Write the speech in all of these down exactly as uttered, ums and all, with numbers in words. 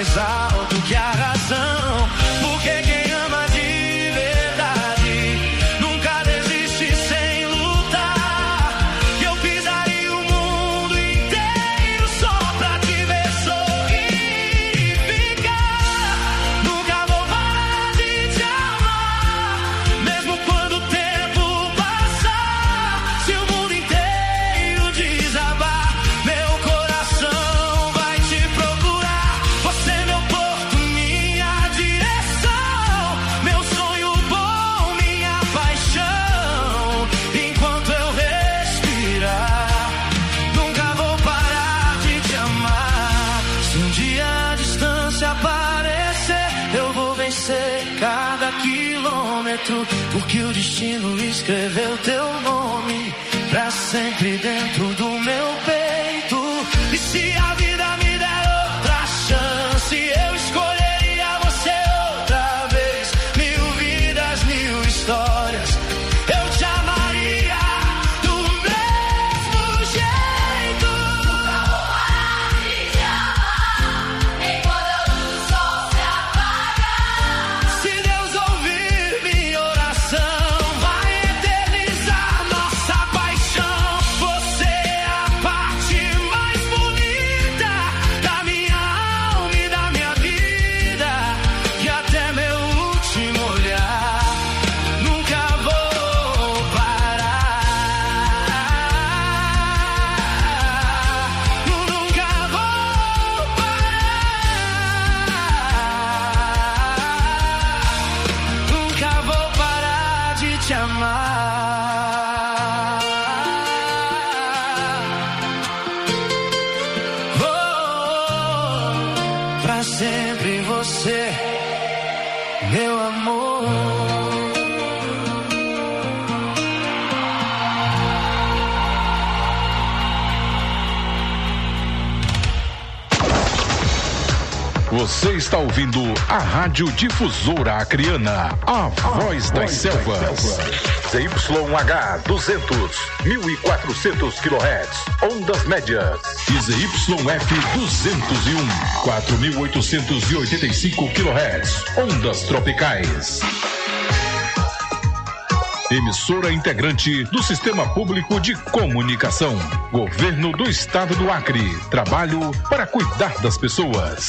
mais alto que a razão. Porque quem ama de verdade nunca desiste sem lutar. E eu pisaria o mundo inteiro só pra te ver sorrir e ficar. Nunca vou parar de te amar, mesmo quando o tempo passar. Se o mundo inteiro desabar, meu coração vai te procurar. Você é meu porto, minha direção, meu sonho bom, minha paixão. Enquanto eu respirar, nunca vou parar de te amar. Se um dia a distância aparecer, eu vou vencer cada quilômetro, porque o destino escreveu teu nome pra sempre dentro do meu peito. E se a vida me der outra chance, eu escolheria você outra vez. Mil vidas, mil histórias, eu te amaria do mesmo jeito. Nunca vou parar de te amar, enquanto o sol se apagar. Se Deus ouvir minha oração, vai eternizar nossa paixão. Você é a parte mais bonita da minha alma e da minha vida, que até meu último olhar nunca vou parar. Nunca vou parar. Nunca vou parar de te amar. Vou pra sempre você, meu amor. Você está ouvindo a Rádio Difusora Acreana, a voz das selvas. Z Y H duzentos, mil e quatrocentos quilohertz, ondas médias. E Z Y F duzentos e um, quatro mil oitocentos e oitenta e cinco quilohertz, ondas tropicais. Emissora integrante do Sistema Público de Comunicação. Governo do Estado do Acre. Trabalho para cuidar das pessoas.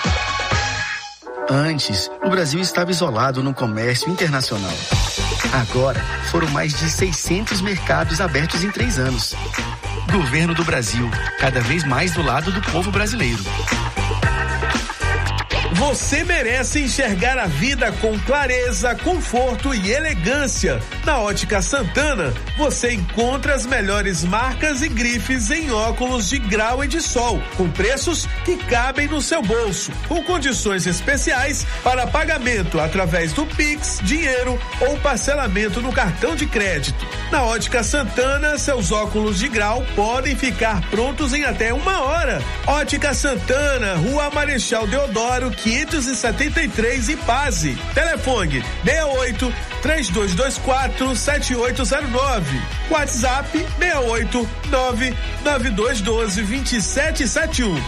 Antes, o Brasil estava isolado no comércio internacional. Agora, foram mais de seiscentos mercados abertos em três anos. Governo do Brasil, cada vez mais do lado do povo brasileiro. Você merece enxergar a vida com clareza, conforto e elegância. Na Ótica Santana, você encontra as melhores marcas e grifes em óculos de grau e de sol, com preços que cabem no seu bolso, com condições especiais para pagamento através do Pix, dinheiro ou parcelamento no cartão de crédito. Na Ótica Santana, seus óculos de grau podem ficar prontos em até uma hora. Ótica Santana, Rua Marechal Deodoro, quinhentos e setenta e três, Ipase. Telefone seis oito, três dois dois quatro, sete oito zero nove. WhatsApp seis oito, nove nove dois um dois, dois sete sete um.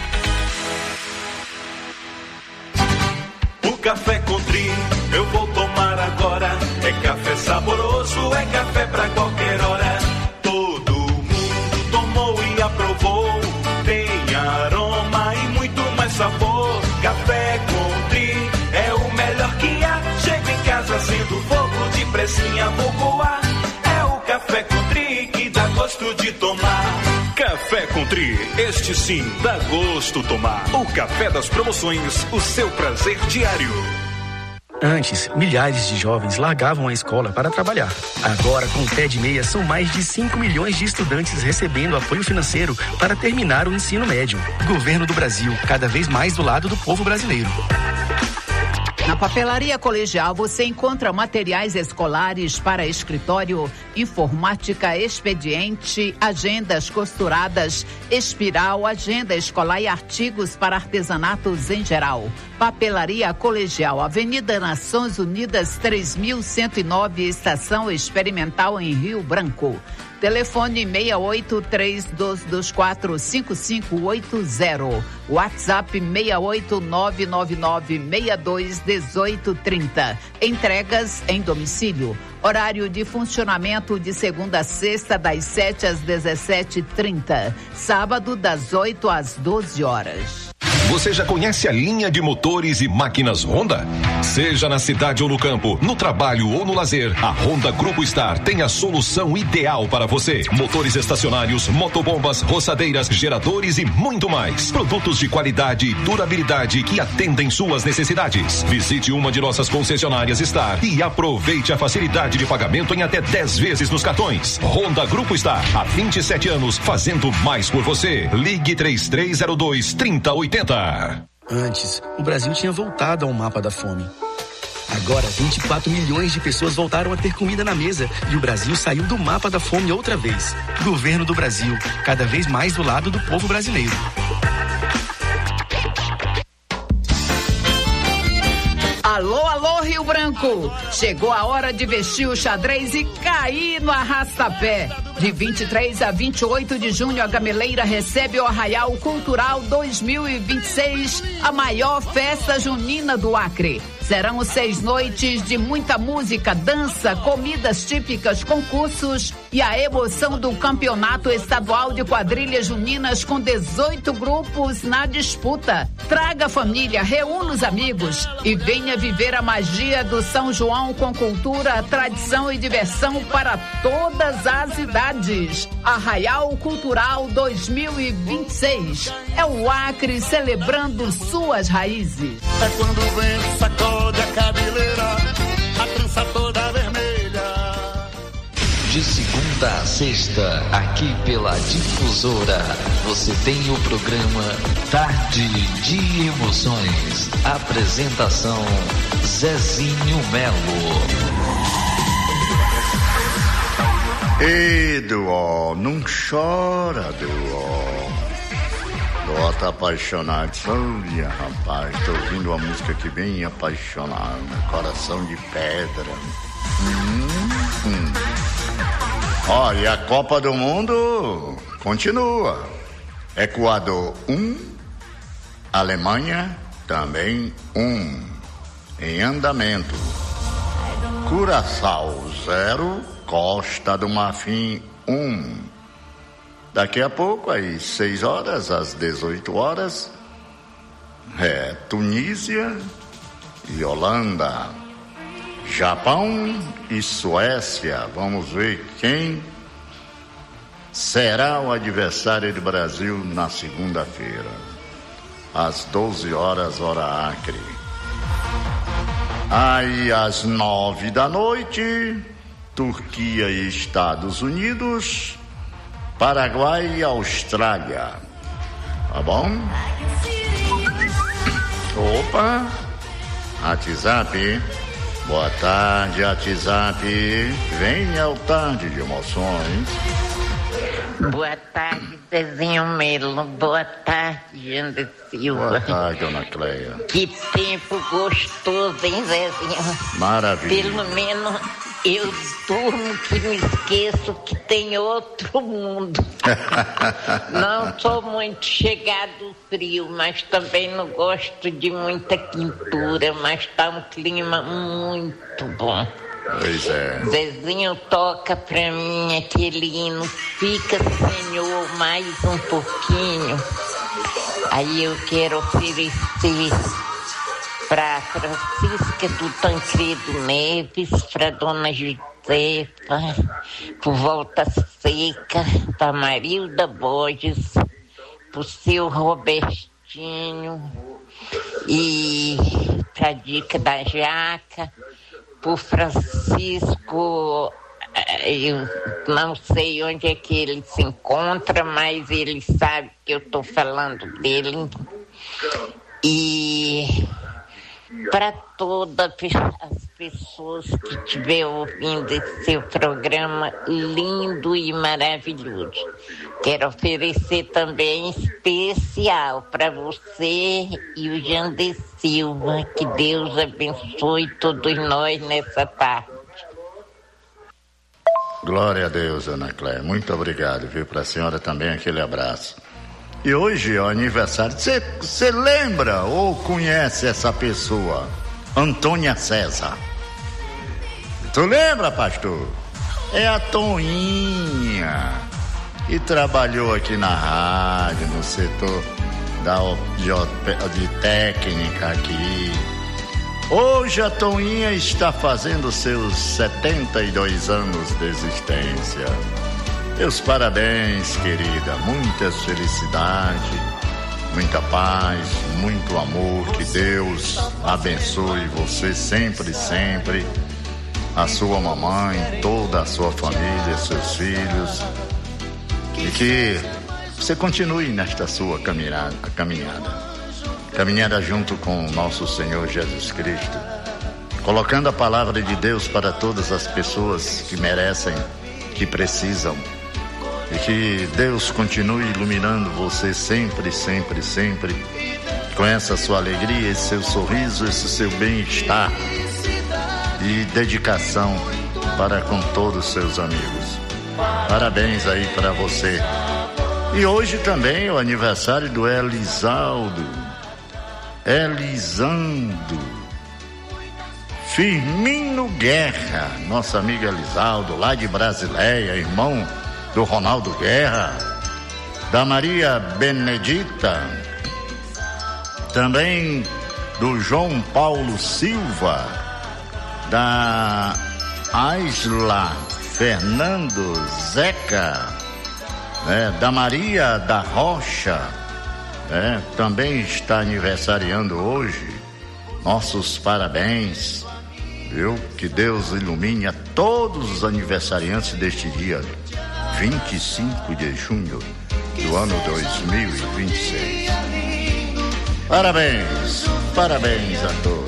O café Country eu vou tomar agora. É café saboroso, é café pra qualquer hora. Todo mundo tomou e aprovou. Tem aroma e muito mais sabor. Café Country é o melhor que há. Chego em casa sendo fogo de pressinha, vou coar. É o Café Country que dá gosto de tomar. Café Country, este sim dá gosto tomar. O café das promoções, o seu prazer diário. Antes, milhares de jovens largavam a escola para trabalhar. Agora, com o T E D Meia, são mais de cinco milhões de estudantes recebendo apoio financeiro para terminar o ensino médio. Governo do Brasil, cada vez mais do lado do povo brasileiro. Na Papelaria Colegial você encontra materiais escolares para escritório, informática, expediente, agendas costuradas, espiral, agenda escolar e artigos para artesanatos em geral. Papelaria Colegial, Avenida Nações Unidas três mil cento e nove, Estação Experimental em Rio Branco. Telefone seis oito três dois dois quatro cinco cinco oito zero. WhatsApp seis oito nove nove nove seis dois um oito três zero. Entregas em domicílio. Horário de funcionamento de segunda a sexta, das sete às dezessete e trinta. Sábado, das oito às doze horas. Você já conhece a linha de motores e máquinas Honda? Seja na cidade ou no campo, no trabalho ou no lazer, a Honda Grupo Star tem a solução ideal para você. Motores estacionários, motobombas, roçadeiras, geradores e muito mais. Produtos de qualidade e durabilidade que atendem suas necessidades. Visite uma de nossas concessionárias Star e aproveite a facilidade de pagamento em até dez vezes nos cartões. Honda Grupo Star, há vinte e sete anos, fazendo mais por você. Ligue três três zero dois, três zero oito zero. Antes, o Brasil tinha voltado ao mapa da fome. Agora, vinte e quatro milhões de pessoas voltaram a ter comida na mesa e o Brasil saiu do mapa da fome outra vez. Governo do Brasil, cada vez mais do lado do povo brasileiro. Alô, alô, Rio Branco! Chegou a hora de vestir o xadrez e cair no arrastapé. De vinte e três a vinte e oito de junho, a Gameleira recebe o Arraial Cultural dois mil e vinte e seis, a maior festa junina do Acre. Serão seis noites de muita música, dança, comidas típicas, concursos e a emoção do campeonato estadual de quadrilhas juninas com dezoito grupos na disputa. Traga a família, reúna os amigos e venha viver a magia do São João com cultura, tradição e diversão para todas as idades. Arraial Cultural dois mil e vinte e seis. É o Acre celebrando suas raízes. É quando o vento sacode a cabeleira, a trança toda vermelha. De segunda a sexta, aqui pela Difusora, você tem o programa Tarde de Emoções. Apresentação Zezinho Melo. Ei, Duó, não chora, Duó. Duó tá apaixonado. Olha, rapaz, tô ouvindo uma música aqui bem apaixonada. Coração de pedra. Hum, hum. Olha, e a Copa do Mundo continua. Equador um, Alemanha também um, em andamento. Curaçao zero, Costa do Marfim um. Daqui a pouco, às seis horas, às dezoito horas, é Tunísia e Holanda. Japão e Suécia. Vamos ver quem será o adversário do Brasil na segunda-feira, às doze horas, hora Acre. Aí, às nove da noite, Turquia e Estados Unidos, Paraguai e Austrália. Tá bom? Opa! WhatsApp. Boa tarde, WhatsApp. Venha ao Tarde de Emoções. Boa tarde, Zezinho Melo. Boa tarde, Jander Silva. Boa tarde, dona Cleia. Que tempo gostoso, hein, Zezinho? Maravilha. Pelo menos eu durmo que me esqueço que tem outro mundo. Não sou muito chegado ao frio, mas também não gosto de muita quintura, mas tá um clima muito bom. Pois é. Zezinho, toca pra mim aquele hino, fica, Senhor, mais um pouquinho. Aí eu quero oferecer para Francisca do Tancredo Neves, para Dona Josefa, por Volta Seca, para Marilda Borges, para o seu Robertinho e para a Dica da Jaca, por Francisco, eu não sei onde é que ele se encontra, mas ele sabe que eu estou falando dele. E para todas as pessoas que estiver ouvindo esse seu programa lindo e maravilhoso. Quero oferecer também especial para você e o Jander Silva. Que Deus abençoe todos nós nessa tarde. Glória a Deus, Ana Cléia. Muito obrigado, viu? Para a senhora também aquele abraço. E hoje é o aniversário. Você lembra ou conhece essa pessoa? Antônia César. Tu lembra, pastor? É a Toninha. E trabalhou aqui na rádio, no setor da, de, de técnica aqui. Hoje a Toninha está fazendo seus setenta e dois anos de existência. Meus parabéns, querida. Muitas felicidades, muita paz, muito amor. Que Deus abençoe você sempre, sempre. A sua mamãe, toda a sua família, seus filhos. E que você continue nesta sua caminhada, caminhada. Caminhada junto com o nosso Senhor Jesus Cristo, colocando a palavra de Deus para todas as pessoas que merecem, que precisam, e que Deus continue iluminando você sempre, sempre, sempre, com essa sua alegria, esse seu sorriso, esse seu bem-estar e dedicação para com todos os seus amigos. Parabéns aí para você. E hoje também é o aniversário do Elisaldo. Elisando Firmino Guerra, nosso amigo Elisaldo, lá de Brasileia, irmão do Ronaldo Guerra, da Maria Benedita, também do João Paulo Silva, da Aisla Fernando Zeca, né, da Maria da Rocha. É, também está aniversariando hoje. Nossos parabéns, viu? Que Deus ilumine a todos os aniversariantes deste dia, vinte e cinco de junho do ano dois mil e vinte e seis. Parabéns, parabéns a todos.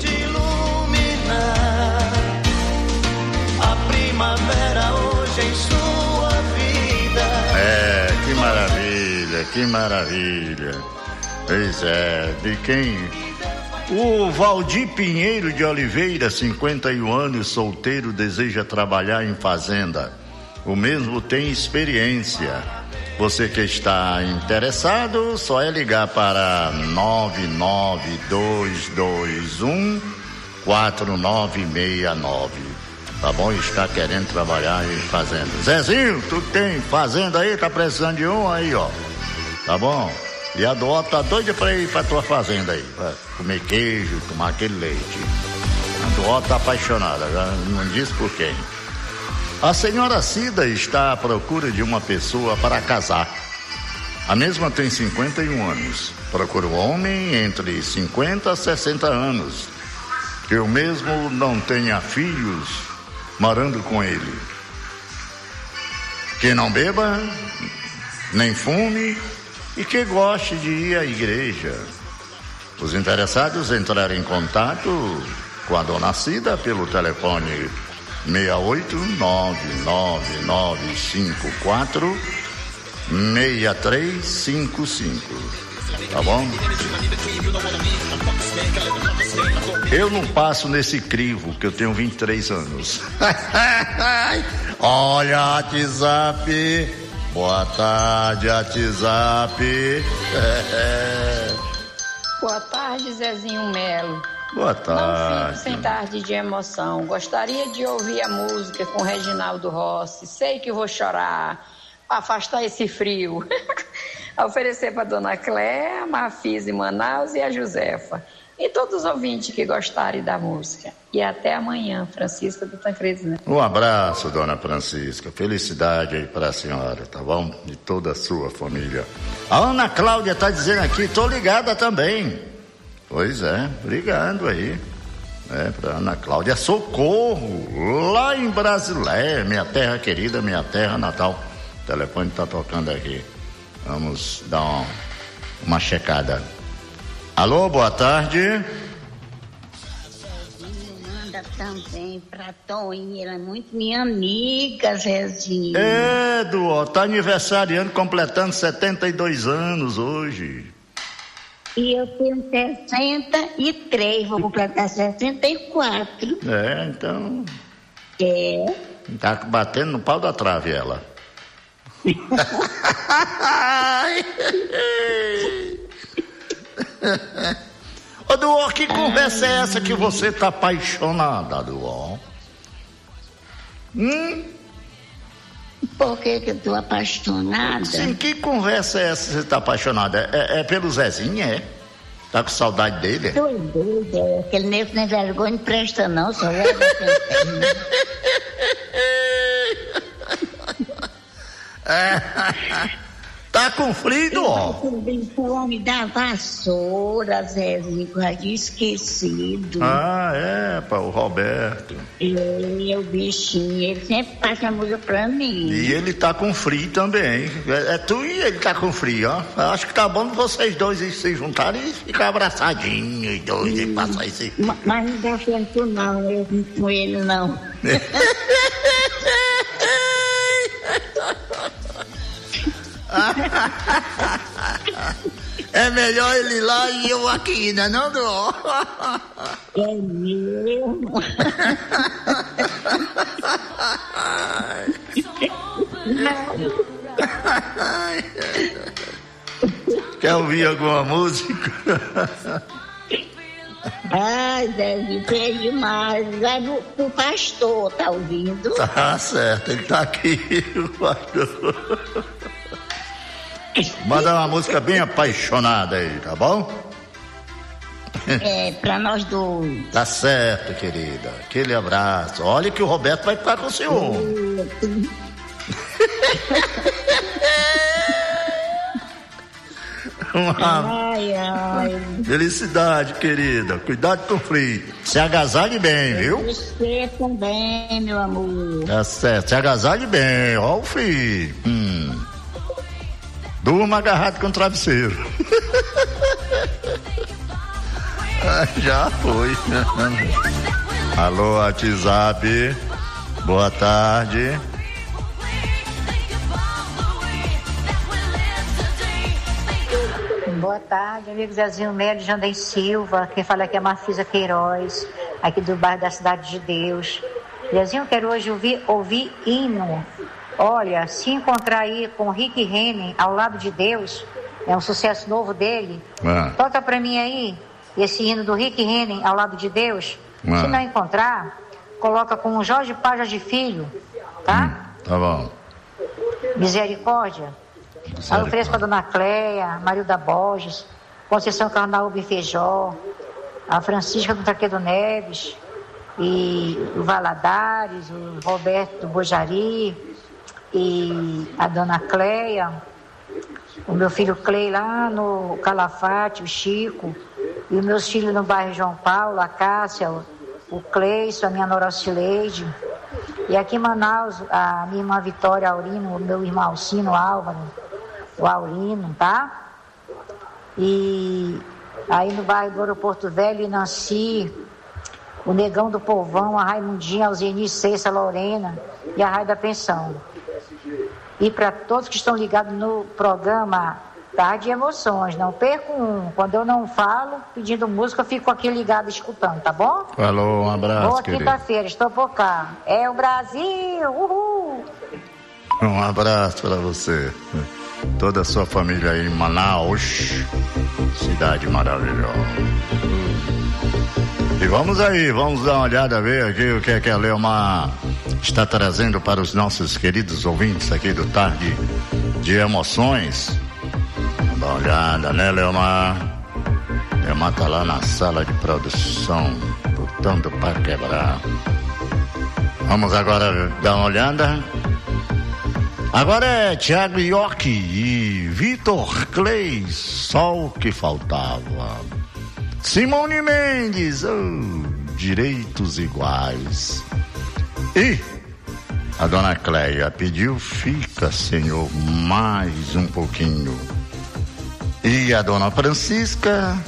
A primavera hoje em sua vida. É, que maravilha, que maravilha. Pois é, de quem? O Valdir Pinheiro de Oliveira, cinquenta e um anos, solteiro, deseja trabalhar em fazenda. O mesmo tem experiência. Você que está interessado, só é ligar para nove nove dois dois um quatro nove seis nove. Tá bom? Está querendo trabalhar em fazenda. Zezinho, tu tem fazenda aí? Tá precisando de um aí, ó. Tá bom? E a Dó tá doida pra ir pra tua fazenda aí, pra comer queijo, tomar aquele leite. A Dó tá apaixonada, não diz por quem. A senhora Cida está à procura de uma pessoa para casar. A mesma tem cinquenta e um anos. Procura um homem entre cinquenta a sessenta anos, que o mesmo não tenha filhos morando com ele. Que não beba, nem fume, e que goste de ir à igreja. Os interessados entrarem em contato com a dona Cida pelo telefone seis oito nove nove nove cinco quatro seis três cinco cinco. Tá bom? Eu não passo nesse crivo, que eu tenho vinte e três anos. Olha, WhatsApp. Boa tarde, WhatsApp. Boa tarde, Zezinho Melo. Boa tarde. Não fico sem tarde de emoção. Gostaria de ouvir a música com Reginaldo Rossi. Sei que vou chorar para afastar esse frio. A oferecer para Dona Cléia, a Mafisa em Manaus e a Josefa. E todos os ouvintes que gostarem da música. E até amanhã, Francisca do Tancredo, né? Um abraço, dona Francisca. Felicidade aí para a senhora, tá bom? De toda a sua família. A Ana Cláudia tá dizendo aqui, tô ligada também. Pois é, ligando aí. É, pra Ana Cláudia Socorro, lá em Brasileia, minha terra querida, minha terra natal. O telefone tá tocando aqui. Vamos dar uma, uma checada. Alô, boa tarde. Manda também pra Toninha, ela é muito minha amiga, Zezinho. É, Duó, tá aniversariando, completando setenta e dois anos hoje. E eu tenho sessenta e três, vou completar sessenta e quatro. É, então... É. Tá batendo no pau da trave ela. Ô, Duó, que conversa é essa que você tá apaixonada, Duó? Hum? Por que que eu tô apaixonada? Sim, que conversa é essa que você tá apaixonada? É, é pelo Zezinho, é? Tá com saudade dele? Tô doida, é. Aquele nego nem vergonha não presta não, só leva é. Tá com frio, ó. O homem da vassoura, Zezinho, que eu já tinha esquecido. Ah, é, pá, o Roberto. Ele é o bichinho, ele sempre passa a música pra mim. E ele tá com frio também. É, é tu e ele tá com frio, ó. Acho que tá bom vocês dois se juntarem e ficar abraçadinhos, dois, e passar esse frio. Mas, mas não dá certo não, eu não com ele não. É melhor ele lá e eu aqui, né, não, Dó? É mesmo. Quer ouvir alguma música? Ai, Zezinho, é demais. Vai pro, pro pastor, tá ouvindo? Tá certo, ele tá aqui, o pastor. Manda uma música bem apaixonada aí, tá bom? É, pra nós dois. Tá certo, querida. Aquele abraço. Olha que o Roberto vai ficar com o ciúme. Uma... Ai, ai. Felicidade, querida. Cuidado com o frio. Se agasalhe bem, viu? Você também, meu amor. Tá certo. Se agasalhe bem. Ó o frio. Hum. Durma agarrado com o travesseiro. Ah, já foi. Alô, WhatsApp. Boa tarde. Boa tarde, amigo Zezinho Melo de Jandem Silva. Quem fala aqui é Marfisa Queiroz, aqui do bairro da Cidade de Deus. Zezinho, eu quero hoje ouvir, ouvir hino. Olha, se encontrar aí com Rick Renner ao lado de Deus, é um sucesso novo dele. Ah. Toca pra mim aí esse hino do Rick Renner ao lado de Deus. Ah. Se não encontrar, coloca com o Jorge Pajas de Filho, tá? Hum, tá bom. Misericórdia. Aí eu ofereço pra Dona Cleia, Marilda Borges, Conceição Carnaúba e Feijó, a Francisca do Taquedo Neves, e o Valadares, o Roberto do Bojari, e a Dona Cleia, o meu filho Clei lá no Calafate, o Chico, e os meus filhos no bairro João Paulo, a Cássia, o, o Cleison, a minha nora Cileide, e aqui em Manaus, a minha irmã Vitória Aurino, o meu irmão Alcino Álvaro, o Aurino, tá? E aí no bairro do Aeroporto Velho, Nancy, o Negão do Povão, a Raimundinha, a Alzeni Cessa, a Lorena e a Raia da Pensão. E para todos que estão ligados no programa Tarde de Emoções, não perco um. Quando eu não falo, pedindo música, eu fico aqui ligado escutando, tá bom? Falou, um abraço, Boa querido. quinta-feira, estou por cá. É o Brasil, uhul! Um abraço para você. Toda a sua família aí em Manaus, cidade maravilhosa. E vamos aí, vamos dar uma olhada, ver aqui o que é que a Leomar está trazendo para os nossos queridos ouvintes aqui do Tarde de Emoções. Vamos dar uma olhada, né, Leomar? Leomar tá lá na sala de produção, botando para quebrar. Vamos agora dar uma olhada. Agora é Thiago York e Vitor Clay, só o que faltava. Simone Mendes, oh, direitos iguais. E a dona Cleia pediu, fica, Senhor, mais um pouquinho. E a dona Francisca,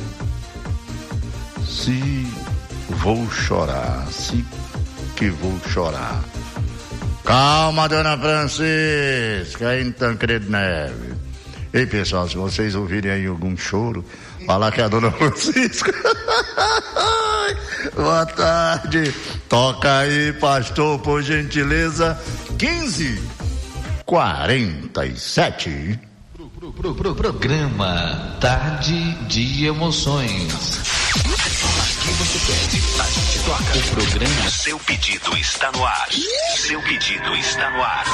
se vou chorar, se que vou chorar. Calma, dona Francisca, aí em Tancredo Neves. Ei, pessoal, se vocês ouvirem aí algum choro, falar que é a dona Francisca Boa tarde. Toca aí, pastor, por gentileza. quinze quarenta e sete. Pro, pro, pro, programa Tarde de Emoções. Aqui você pede, a gente toca. O programa. Seu pedido está no ar. Seu pedido está no ar.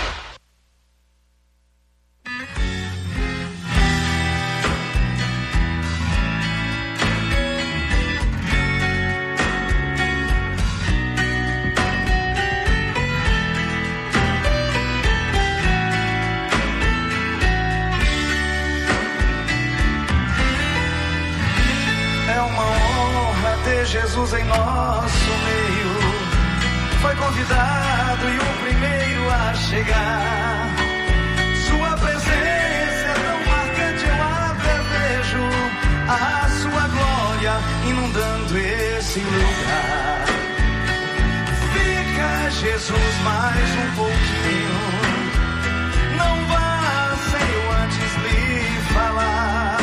Jesus em nosso meio foi convidado e o primeiro a chegar. Sua presença é tão marcante, eu até vejo a sua glória inundando esse lugar. Fica, Jesus, mais um pouquinho. Não vá sem eu antes lhe falar.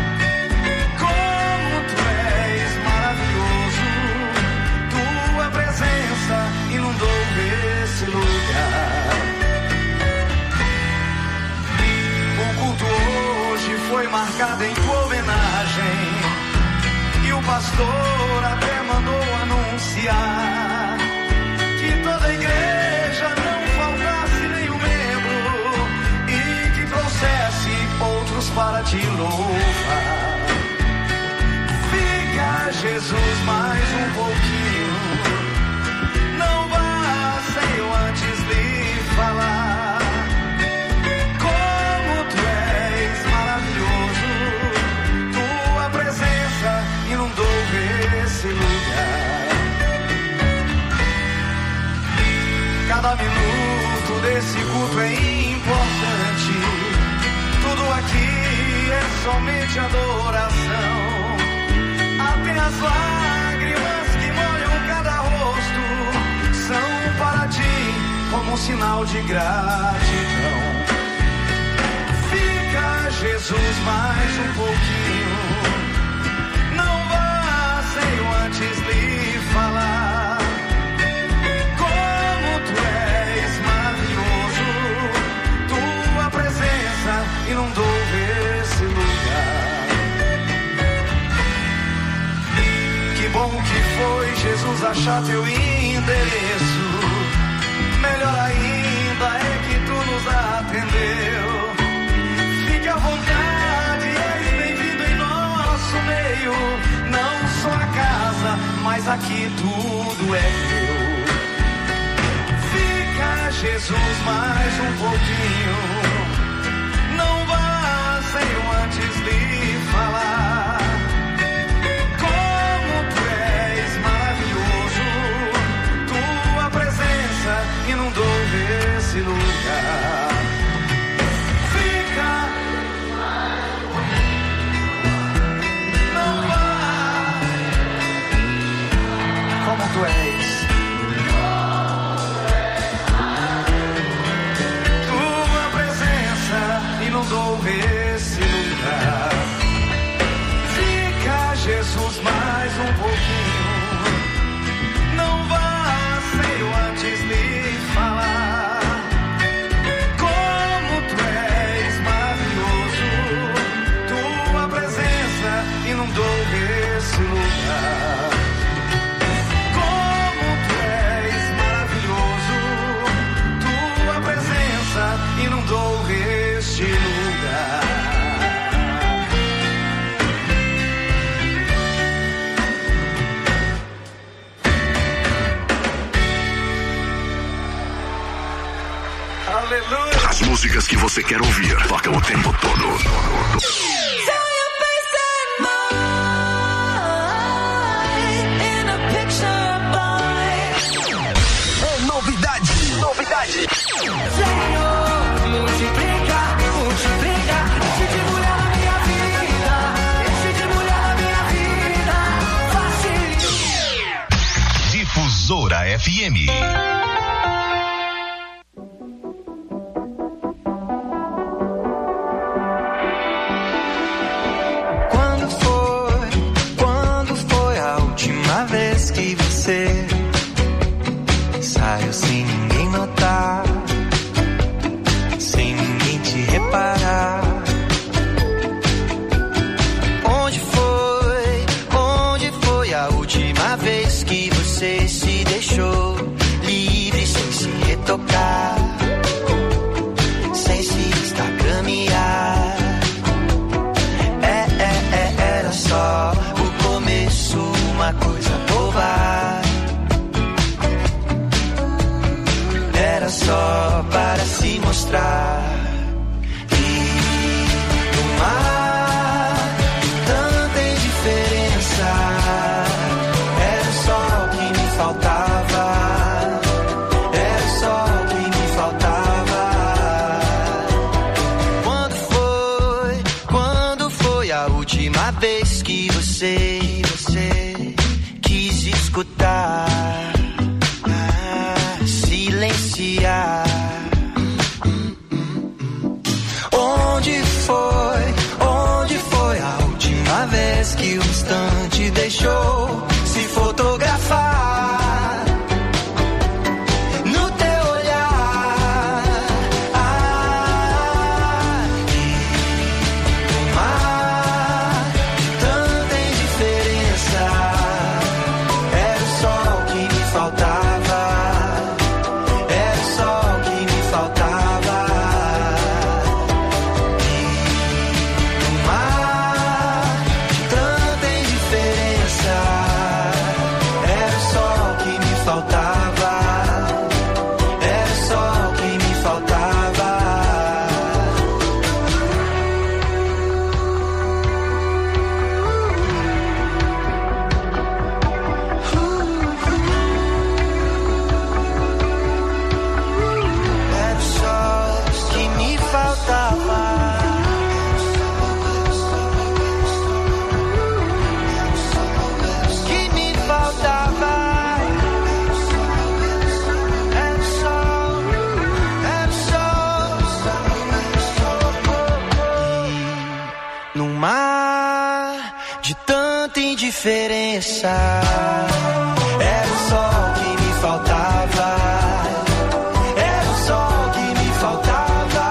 Inundou esse lugar. O culto hoje foi marcado em tua homenagem, e o pastor até mandou anunciar que toda a igreja não faltasse nenhum membro e que trouxesse outros para te louvar. Fica, Jesus, mais um pouquinho. Antes lhe falar como tu és maravilhoso, tua presença inundou esse lugar. Cada minuto desse culto é importante, tudo aqui é somente adoração. Até as lágrimas que molham cada rosto são para ti como um sinal de gratidão. Fica, Jesus, mais um pouquinho. Não vá sem eu antes lhe falar como tu és maravilhoso, tua presença inundou esse lugar. Que bom que foi, Jesus, achar teu endereço. Melhor ainda é que tu nos atendeu. Fique à vontade, és bem-vindo em nosso meio. Não só a casa, mas aqui tudo é teu. Fica, Jesus, mais um pouquinho. Não vá sem eu antes lhe falar como tu és maravilhoso, tua presença inundou esse lugar. Fica, não vá como tu és. Tua presença inundou esse lugar. Fica, Jesus, mais um pouquinho. Não vá sem eu antes lhe falar como tu és maravilhoso, tua presença inundou esse lugar. Como tu és maravilhoso, tua presença inundou este lugar. Aleluia. As músicas que você quer ouvir tocam o tempo todo. É novidade, novidade. Senhor, multiplica, multiplica. Enche de mulher na minha vida, enche de mulher na minha vida. Facilita. Difusora F M. Quando foi, quando foi a última vez vez que você saiu sem ninguém notar, sem ninguém te reparar. Onde foi, onde foi a última vez que você se deixou livre sem se retocar, sem se instagramear? É, é, é, era só o começo, uma coisa boba. Era só para se mostrar. E no mar, tanta indiferença. Era só o que me faltava. Era só o que me faltava. Quando foi, quando foi a última vez que você, você quis escutar, silenciar? Onde foi, onde foi a última vez que o instante deixou se fotografar no teu olhar? Ah, e no mar, tanta indiferença. Era só o que me faltava. Era só o que me faltava. E no mar, tanta indiferença. Era só o que me faltava. Era só o que me faltava. Era só o que me faltava. Que me faltava. Era só, era só. E no mar de tanta indiferença. Era só o que me faltava. Era só o que me faltava.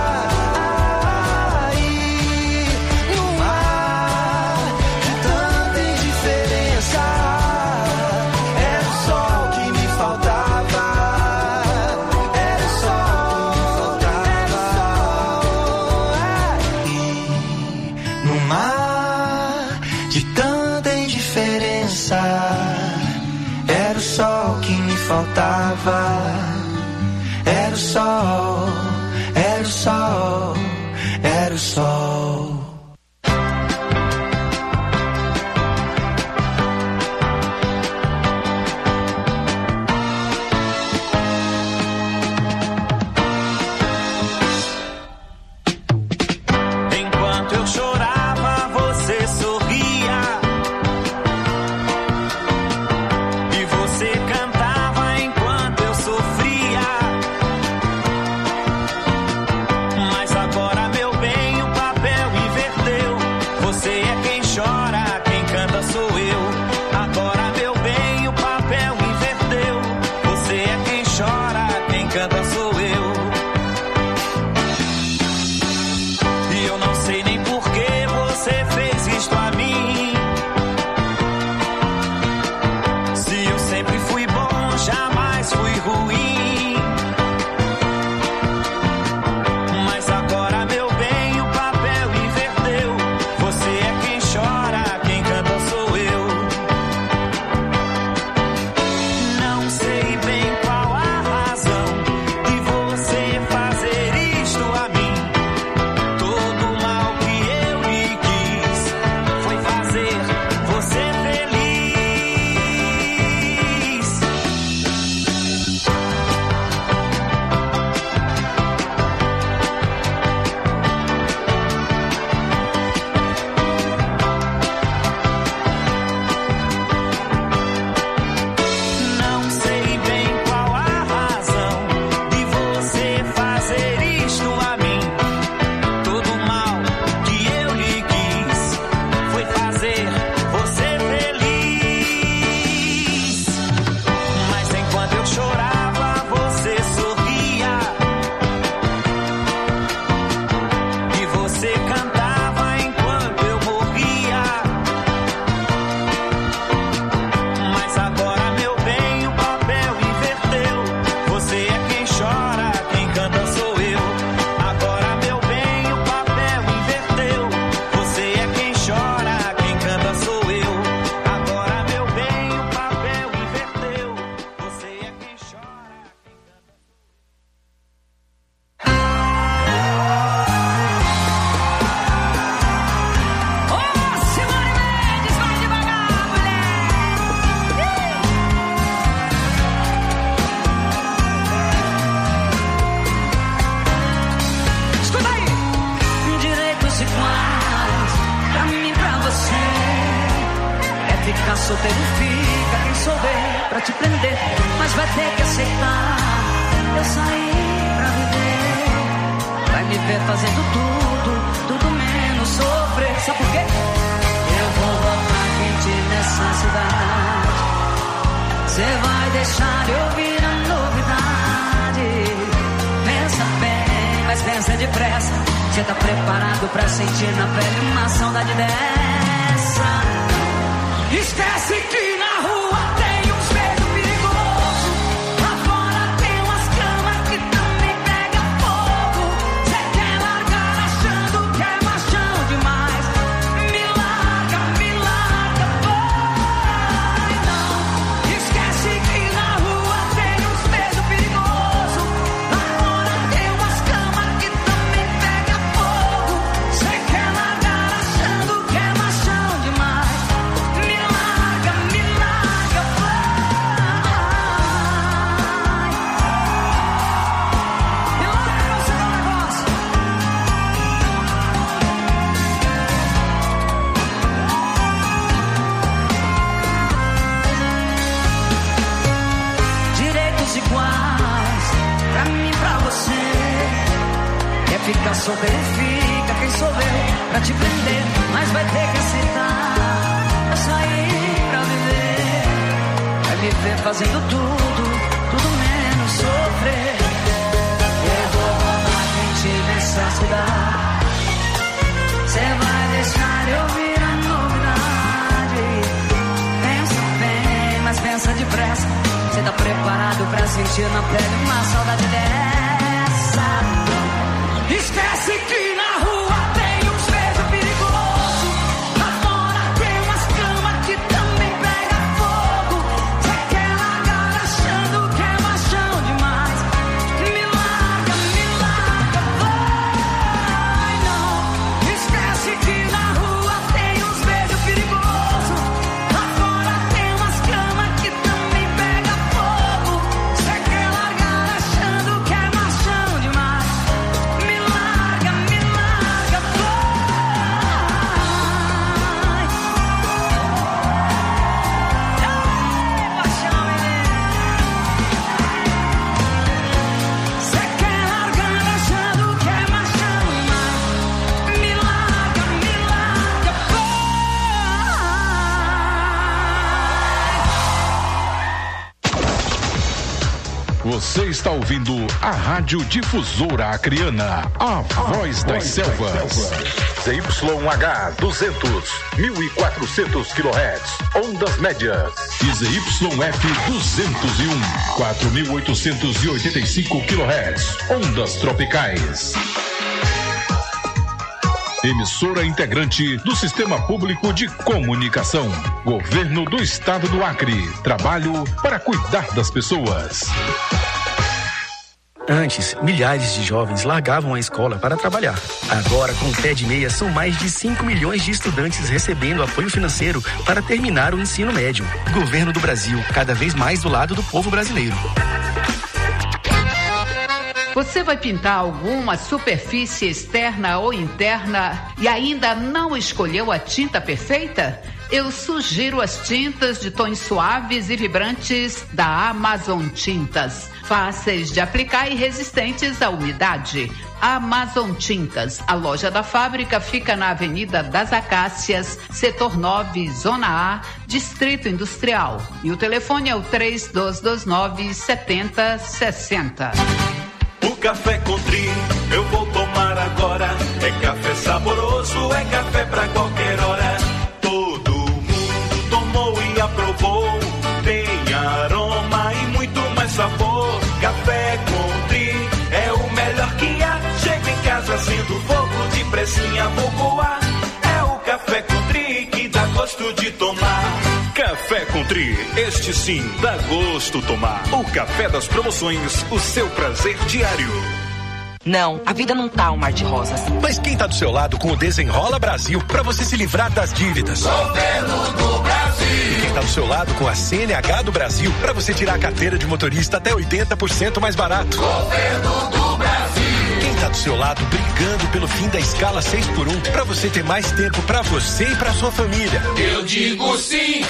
E no mar de tanta indiferença. Era só o que me faltava. Era só o que me faltava. E no mar de tanta indiferença. Era só o que me faltava. Era o sol, era o sol, era o sol. Enquanto eu chorava, você sorria. E você cantava enquanto eu sofria. Mas agora, meu bem, o papel ficar solteiro, fica. Quem souber pra te prender, mas vai ter que aceitar. Eu saí pra viver. Vai me ver fazendo tudo, tudo menos sofrer. Sabe por quê? Eu vou botar quente nessa cidade. Cê vai deixar de ouvir a novidade. Pensa bem, mas pensa depressa. Cê tá preparado pra sentir na pele uma saudade dessa? Esquece que na rua tem uns beijo perigoso. Lá fora tem umas camas que também pega fogo. Cê quer largar achando que é machão demais. Me larga, me larga, vai não. Esquece que na rua tem uns beijo perigoso. Lá fora tem umas camas que também pega fogo. Cê quer largar achando que é machão demais. Me larga, me larga, vai. Me larga, você não negócio. Direitos iguais pra mim e pra você. Quer ficar solteiro, fica. Quem souber pra te prender, mas vai ter que aceitar. Eu saí pra viver. Vai viver fazendo tudo, tudo menos sofrer. Eu vou botar quente nessa cidade. Cê vai deixar de ouvir a novidade. Pensa bem, mas pensa depressa. Cê tá preparado pra sentir na pele uma saudade dessa? Esquece que na rua tem uns beijos perigosos. Lá fora tem umas camas que também pega fogo. Cê quer largar achando que é machão demais. Me larga, me larga, vai não. Esquece que na rua tem uns beijos perigosos. Lá fora tem umas camas que também pega fogo. Cê quer largar achando que é machão demais. Me larga, me larga, vai. Ei, paixão, menino. Cê quer largar achando que é machão demais. Me larga, me larga, vai. Você está ouvindo a Rádio Difusora Acreana, a voz das selvas. Z Y H duzentos, mil e quatrocentos quilohertz, ondas médias. E Z Y F duzentos e um, quatro mil oitocentos e oitenta e cinco quilohertz, ondas tropicais. Emissora integrante do Sistema Público de Comunicação. Governo do Estado do Acre. Trabalho para cuidar das pessoas. Antes, milhares de jovens largavam a escola para trabalhar. Agora, com o Pé de Meia, são mais de cinco milhões de estudantes recebendo apoio financeiro para terminar o ensino médio. Governo do Brasil, cada vez mais do lado do povo brasileiro. Você vai pintar alguma superfície externa ou interna e ainda não escolheu a tinta perfeita? Eu sugiro as tintas de tons suaves e vibrantes da Amazon Tintas. Fáceis de aplicar e resistentes à umidade. Amazon Tintas. A loja da fábrica fica na Avenida das Acácias, Setor nove, Zona A, Distrito Industrial. E o telefone é o três dois dois nove, sete zero seis zero. O café Country eu vou tomar agora. É café saboroso, é café pra qualquer hora. Todo mundo tomou e aprovou. Tem aroma e muito mais sabor. Café Country é o melhor que há. Chega em casa sendo fogo, depressinha vou voar. É o café Country que dá gosto de tomar. Café Country, este sim dá gosto tomar. O café das promoções, o seu prazer diário. Não, a vida não tá um mar de rosas. Mas quem tá do seu lado com o Desenrola Brasil pra você se livrar das dívidas? Governo do Brasil. E quem tá do seu lado com a C N H do Brasil pra você tirar a carteira de motorista até oitenta por cento mais barato? Governo do Brasil. Quem tá do seu lado brigando pelo fim da escala seis por um pra você ter mais tempo pra você e pra sua família? Eu digo sim.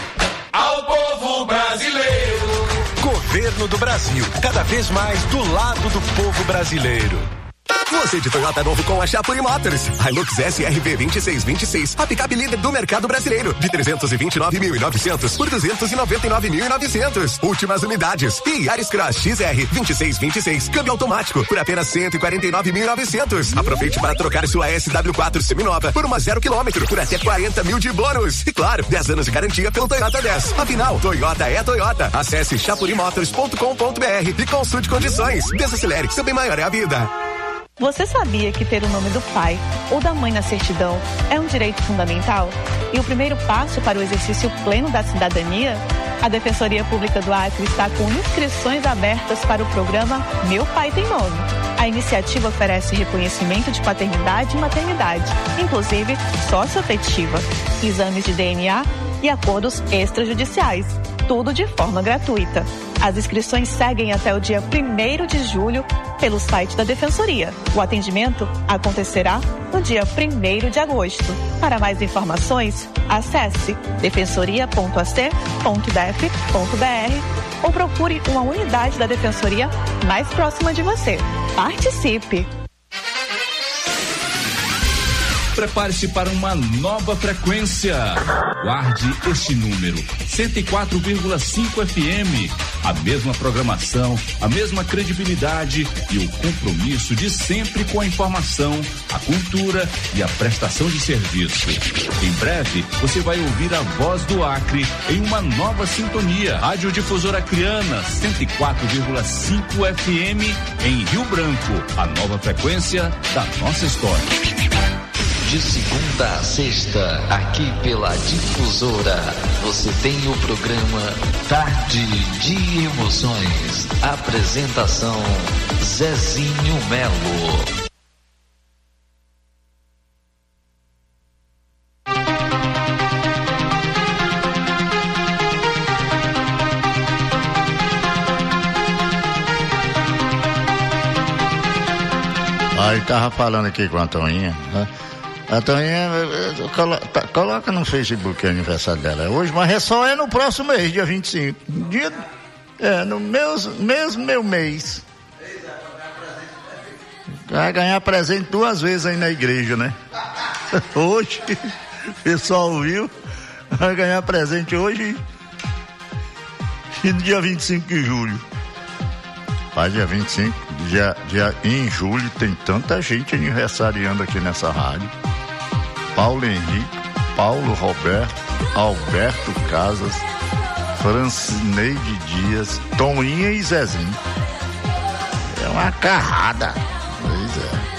ao povo brasileiro. Governo do Brasil, cada vez mais do lado do povo brasileiro. Você de Toyota novo com a Chapuri Motors. Hilux S R V vinte e seis vinte e seis, a picape líder do mercado brasileiro, de trezentos e vinte e nove mil e novecentos por duzentos e noventa e nove mil e novecentos. Últimas unidades. E Yaris Cross X R vinte e seis vinte e seis, câmbio automático, por apenas cento e quarenta e nove mil e novecentos. Aproveite para trocar sua S W quatro seminova por uma zero quilômetro, por até quarenta mil de bônus. E claro, dez anos de garantia pelo Toyota dez. Afinal, Toyota é Toyota. Acesse chapuri motors ponto com ponto b r e consulte condições. Desacelere, seu bem maior é a vida. Você sabia que ter o nome do pai ou da mãe na certidão é um direito fundamental? E o primeiro passo para o exercício pleno da cidadania? A Defensoria Pública do Acre está com inscrições abertas para o programa Meu Pai Tem Nome. A iniciativa oferece reconhecimento de paternidade e maternidade, inclusive socioafetiva, exames de D N A e acordos extrajudiciais, tudo de forma gratuita. As inscrições seguem até o dia primeiro de julho pelo site da Defensoria. O atendimento acontecerá no dia primeiro de agosto. Para mais informações, acesse defensoria ponto a c ponto d f ponto b r ou procure uma unidade da Defensoria mais próxima de você. Participe! Prepare-se para uma nova frequência. Guarde este número, cento e quatro vírgula cinco F M. A mesma programação, a mesma credibilidade e o compromisso de sempre com a informação, a cultura e a prestação de serviço. Em breve, você vai ouvir a voz do Acre em uma nova sintonia. Rádio Difusora Acreana, cento e quatro vírgula cinco F M em Rio Branco. A nova frequência da nossa história. De segunda a sexta, aqui pela Difusora, você tem o programa Tarde de Emoções. Apresentação Zezinho Melo. Aí tava falando aqui com a Toninha, né? A Toninha, coloca, coloca no Facebook o aniversário dela hoje, mas é só é no próximo mês, dia vinte e cinco. Dia, é, no meus, mesmo meu mês. Vai ganhar presente duas vezes aí na igreja, né? Hoje, o pessoal ouviu, vai ganhar presente hoje e no dia vinte e cinco de julho. Pai, dia vinte e cinco, dia, dia, em julho tem tanta gente aniversariando aqui nessa rádio. Paulo Henrique, Paulo Roberto, Alberto Casas, Francineide Dias, Toninha e Zezinho. É uma carrada. Pois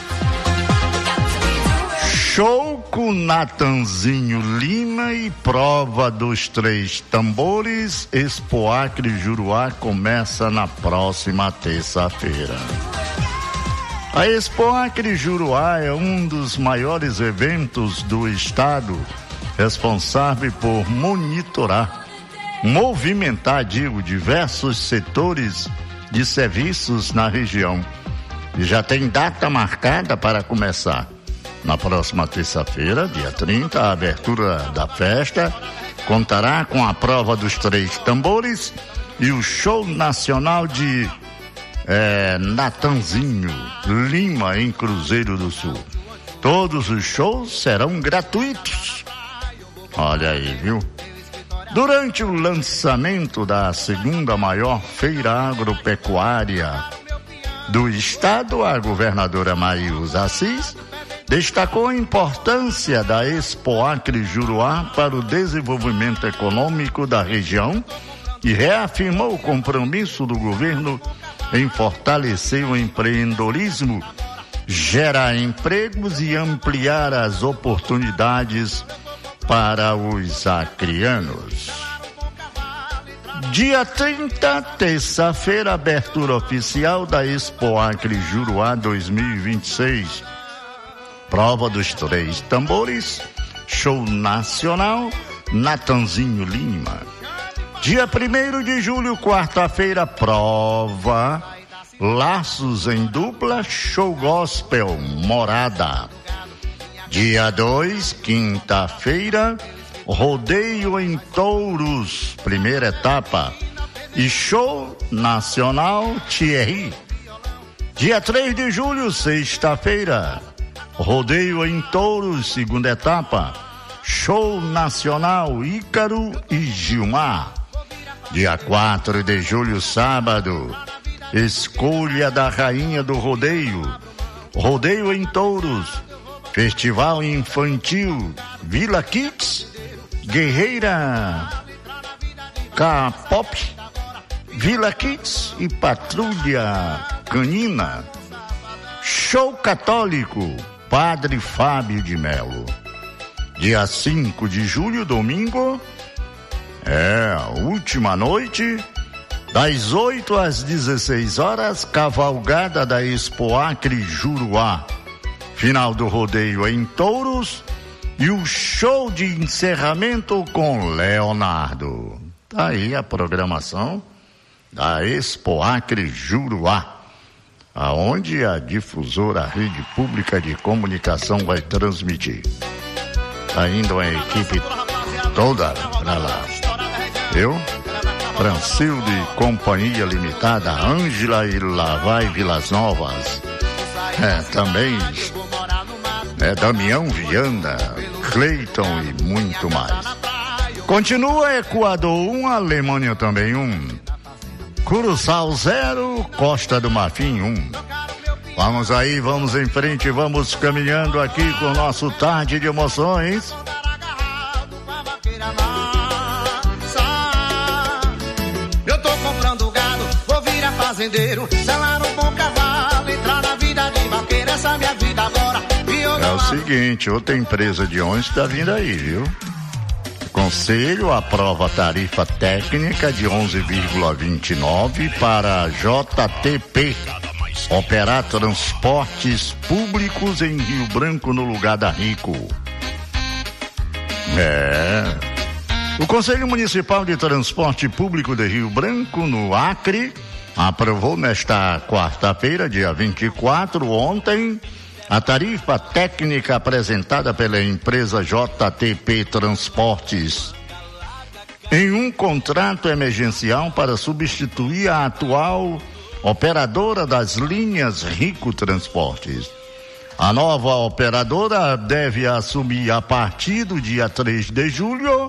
é. Show com Natanzinho Lima e prova dos três tambores. Expo Acre Juruá começa na próxima terça-feira. A Expo Acre Juruá é um dos maiores eventos do estado, responsável por monitorar, movimentar, digo, diversos setores de serviços na região. E já tem data marcada para começar. Na próxima terça-feira, dia trinta, a abertura da festa contará com a prova dos três tambores e o show nacional de É, Natanzinho Lima em Cruzeiro do Sul. Todos os shows serão gratuitos. Olha aí, viu? Durante o lançamento da segunda maior feira agropecuária do estado, a governadora Maísa Assis destacou a importância da Expo Acre Juruá para o desenvolvimento econômico da região e reafirmou o compromisso do governo em fortalecer o empreendedorismo, gerar empregos e ampliar as oportunidades para os acreanos. Dia trinta, terça-feira, abertura oficial da Expo Acre Juruá dois mil e vinte e seis. Prova dos três tambores, show nacional, Natanzinho Lima. Dia primeiro de julho, quarta-feira, prova, Laços em Dupla, show gospel, Morada. Dia dois, quinta-feira, Rodeio em Touros, primeira etapa, e Show Nacional Thierry. Dia três de julho, sexta-feira, Rodeio em Touros, segunda etapa, Show Nacional Ícaro e Gilmar. Dia quatro de julho, sábado, Escolha da Rainha do Rodeio, Rodeio em Touros, Festival Infantil Vila Kids, Guerreira K-Pop, Vila Kids e Patrulha Canina. Show Católico Padre Fábio de Melo. Dia cinco de julho, domingo, é a última noite, das oito às dezesseis horas, cavalgada da Expo Acre Juruá. Final do rodeio em Touros e o show de encerramento com Leonardo. Tá aí a programação da Expo Acre Juruá, aonde a difusora Rede Pública de Comunicação vai transmitir. Tá indo a equipe toda pra lá. Eu, Francilde Companhia Limitada, Ângela e lá vai Vilas Novas. É, também é Damião Viana, Cleiton e muito mais. Continua Equador um, Alemanha também um. Curaçao zero, Costa do Marfim um. Vamos aí, vamos em frente, vamos caminhando aqui com o nosso Tarde de Emoções. Eu tô comprando gado, vou virar fazendeiro, selar um bom cavalo, entrar na vida de vaqueiro, essa minha vida agora. É o seguinte, outra empresa de ônibus está vindo aí, viu? O Conselho aprova a tarifa técnica de onze vírgula vinte e nove para J T P operar transportes públicos em Rio Branco no lugar da Rico. É. O Conselho Municipal de Transporte Público de Rio Branco, no Acre, aprovou nesta quarta-feira, dia vinte e quatro, ontem, a tarifa técnica apresentada pela empresa J T P Transportes em um contrato emergencial para substituir a atual operadora das linhas Rico Transportes. A nova operadora deve assumir a partir do dia três de julho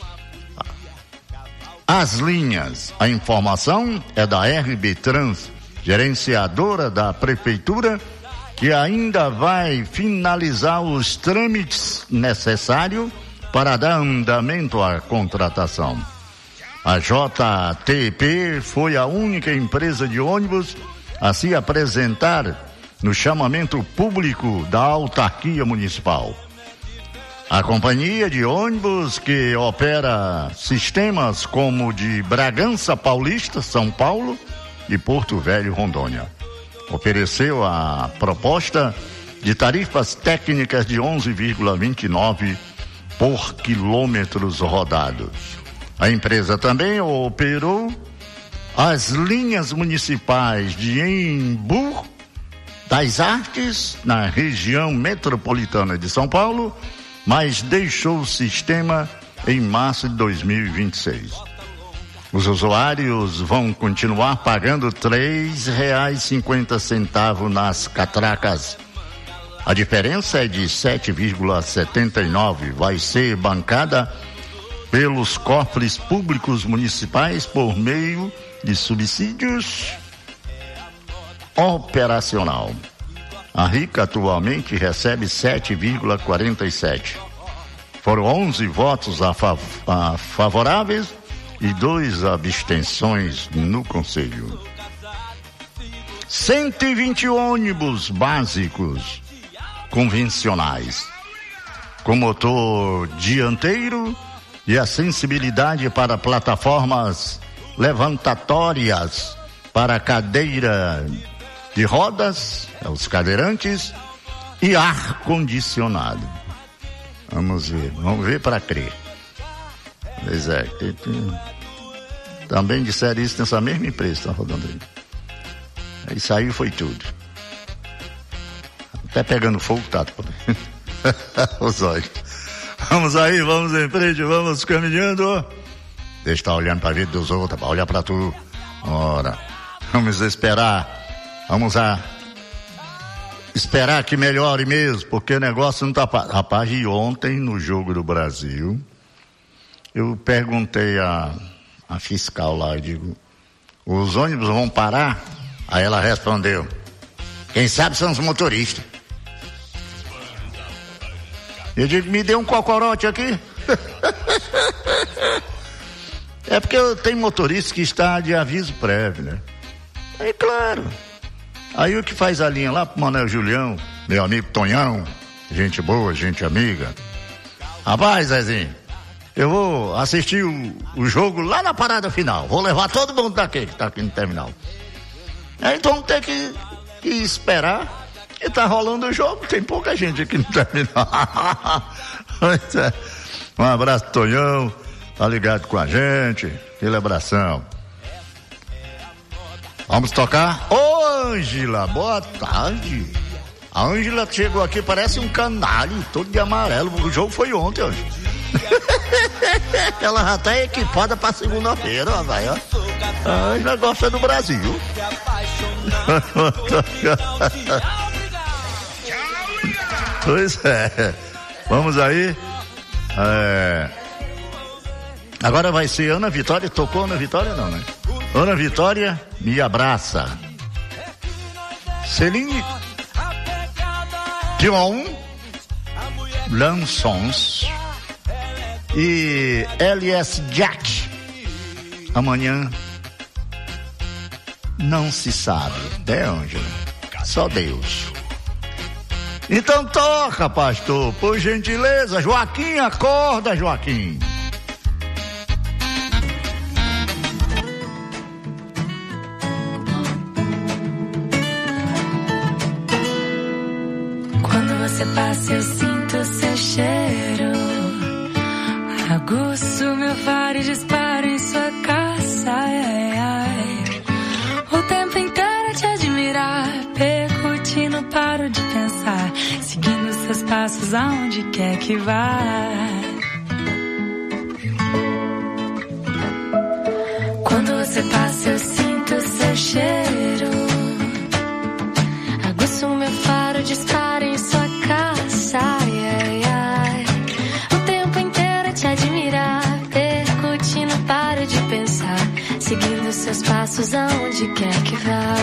as linhas. A informação é da R B Trans, gerenciadora da Prefeitura, que ainda vai finalizar os trâmites necessários para dar andamento à contratação. A J T P foi a única empresa de ônibus a se apresentar no chamamento público da autarquia municipal. A companhia de ônibus, que opera sistemas como de Bragança Paulista, São Paulo e Porto Velho, Rondônia, ofereceu a proposta de tarifas técnicas de onze vírgula vinte e nove por quilômetros rodados. A empresa também operou as linhas municipais de Embu das Artes, na região metropolitana de São Paulo, mas deixou o sistema em março de dois mil e vinte e seis. Os usuários vão continuar pagando três reais e cinquenta centavos nas catracas. A diferença é de sete vírgula setenta e nove, vai ser bancada pelos cofres públicos municipais por meio de subsídios operacional. A Rica atualmente recebe sete vírgula quarenta e sete. Foram onze votos a fav- a favoráveis e dois abstenções no Conselho. cento e vinte ônibus básicos convencionais com motor dianteiro e a sensibilidade para plataformas levantatórias para cadeira de rodas, os cadeirantes, e ar condicionado. Vamos ver, vamos ver para crer. Pois é, tem, tem, também disseram isso nessa mesma empresa, tá rodando aí. Isso aí foi tudo. Até pegando fogo, tá? Os olhos. Vamos aí, vamos em frente, vamos caminhando. Deixa de estar olhando para a vida dos outros, para olhar para tu. Ora, vamos esperar. Vamos a esperar que melhore mesmo, porque o negócio não tá... Rapaz, e ontem no Jogo do Brasil, eu perguntei a, a fiscal lá, eu digo, os ônibus vão parar? Aí ela respondeu, quem sabe são os motoristas. Eu digo, me dê um cocorote aqui. É porque tem motorista que está de aviso prévio, né? Aí, claro. Aí o que faz a linha lá pro Manuel Julião, meu amigo Tonhão, gente boa, gente amiga. Rapaz, Zezinho, eu vou assistir o, o jogo lá na parada final. Vou levar todo mundo daqui que tá aqui no terminal. Aí, então tem que, que esperar. E tá rolando o jogo, tem pouca gente aqui no terminal. Um abraço, Tonhão, tá ligado com a gente, aquele abração. Vamos tocar? Ô, Ângela, boa tarde. A Ângela chegou aqui, parece um canalho, todo de amarelo. O jogo foi ontem, Ângela. Ela já tá equipada pra segunda-feira, ó, vai, ó. A Ângela gosta do Brasil. Pois é, vamos aí. É... Agora vai ser Ana Vitória. Tocou Ana Vitória, não, né? Ana Vitória, me abraça. Celine Dion, Lansons e L S Jack. Amanhã não se sabe, né, Ângela? Só Deus. Então toca, pastor, por gentileza. Joaquim, acorda, Joaquim. Quando você passa eu sinto seu cheiro, aguço meu faro e disparo em sua caça, ai, ai. O tempo inteiro a te admirar, percutindo, paro de pensar, seguindo seus passos aonde quer que vá. Quando você passa eu sinto seu cheiro, aguço meu faro, disparo em sua caça, ai, ai, ai. O tempo inteiro a te admirar, percutindo, paro de pensar, seguindo seus passos aonde quer que vá.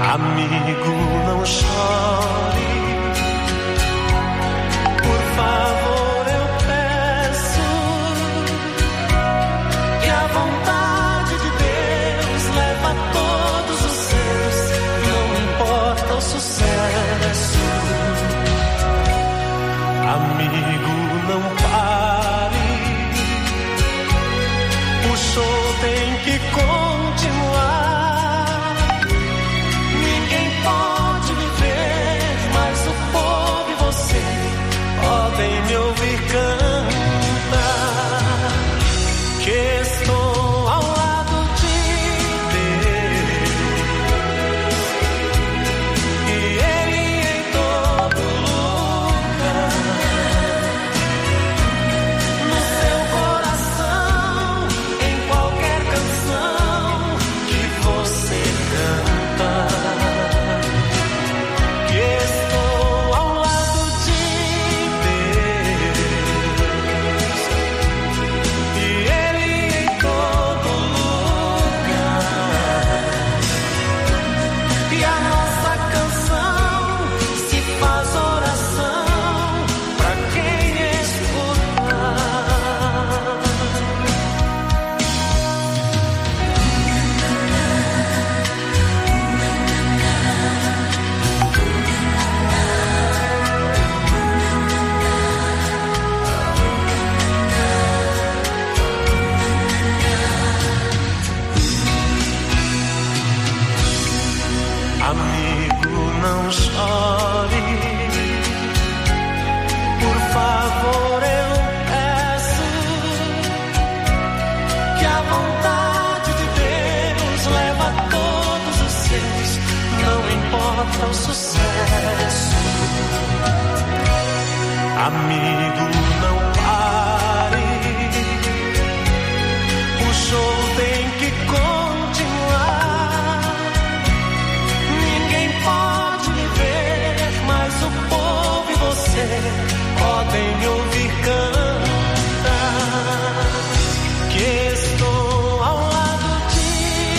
Amigo, não chore, por favor eu peço que a vontade de Deus leva todos os seus, não importa o sucesso. Amigo, não pare, o show tem que continuar. Ninguém pode me ver, mas o povo e você podem me ouvir cantar. Que estou ao lado de Deus e Ele em todo lugar, no seu coração, em qualquer canção que você canta. Que estou ao lado de Deus e Ele em todo lugar, e a nossa canção se faz oração pra quem escutar. Amigo, não chore, por favor eu peço que a vontade de Deus leva todos os seus, não importa o sucesso. Amigo, não pare, o show tem que continuar. Ninguém pode me ver, mas o povo e você podem me ouvir cantar. Que estou ao lado de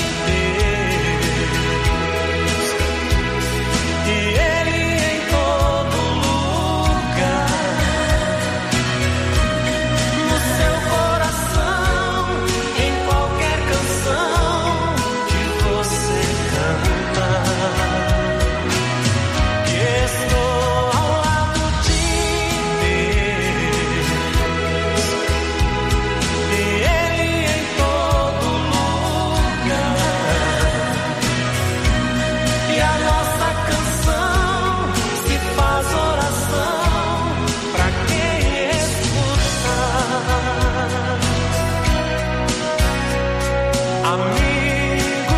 Deus e Ele em todo lugar, no seu coração, em qualquer canção que você canta. Que estou ao lado de Deus e Ele em todo lugar, e a nossa canção se faz oração pra quem escutar. Amigo,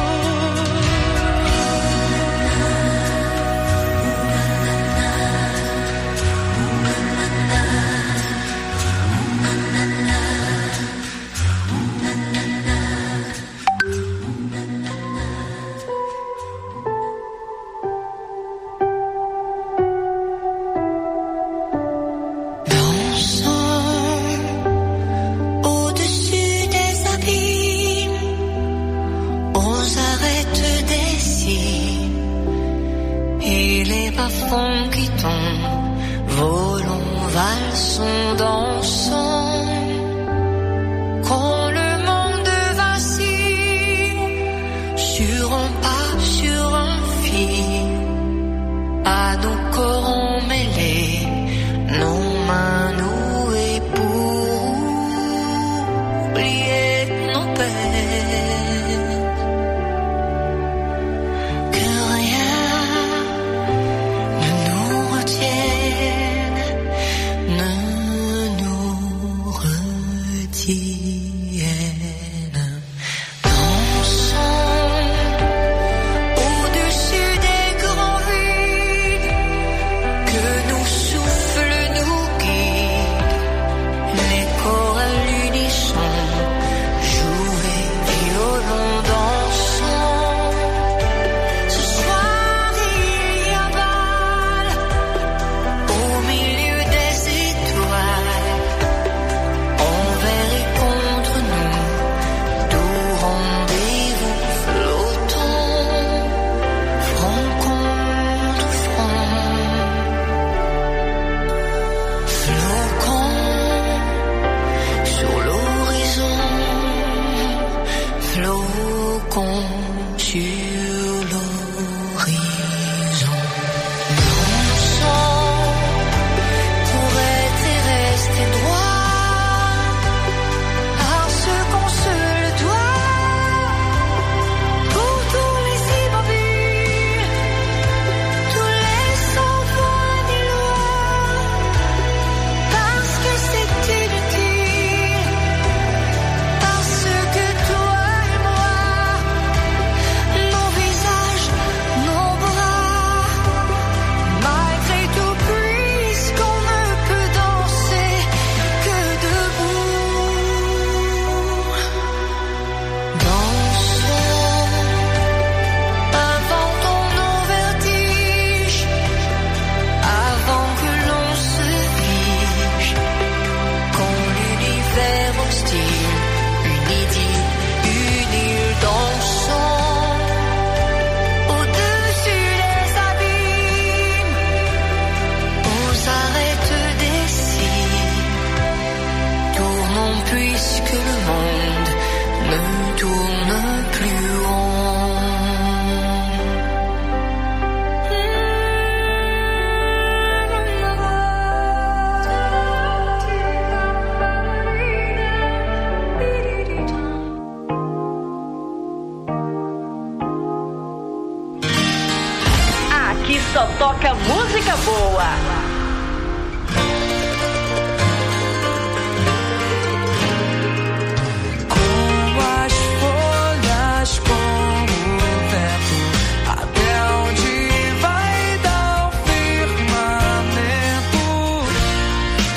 Dansons au-dessus des abîmes, aux arêtes des cimes, et les bas-fonds qui tombent, volons, valsons, dansons. Quand le monde vacille sur un pas, sur un fil, à nos corps emmêlés, nos mains nouées pour oublier nos peines. Que rien ne nous retienne, ne nous retienne. Dansons au-dessus des grands vides, que nos souffles nous guident, les corps à l'unisson, jouer, violon, dansons. Ce soir il y a bal au milieu des étoiles.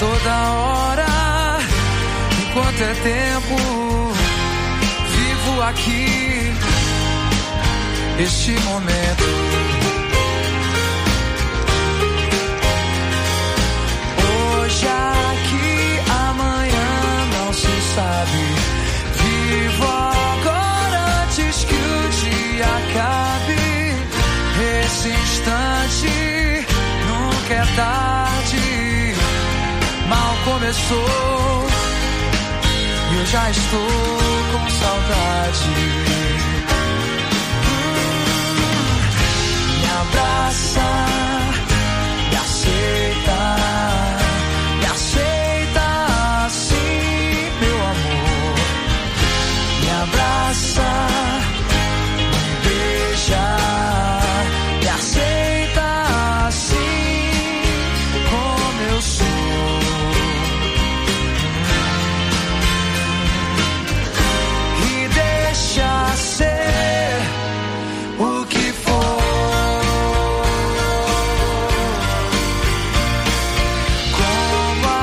toda hora, enquanto é tempo, vivo aqui, este momento. Hoje aqui, amanhã não se sabe. Vivo agora antes que o dia acabe. Esse instante nunca é tarde. Mal começou e eu já estou com saudade. Hum, me abraça, me aceita.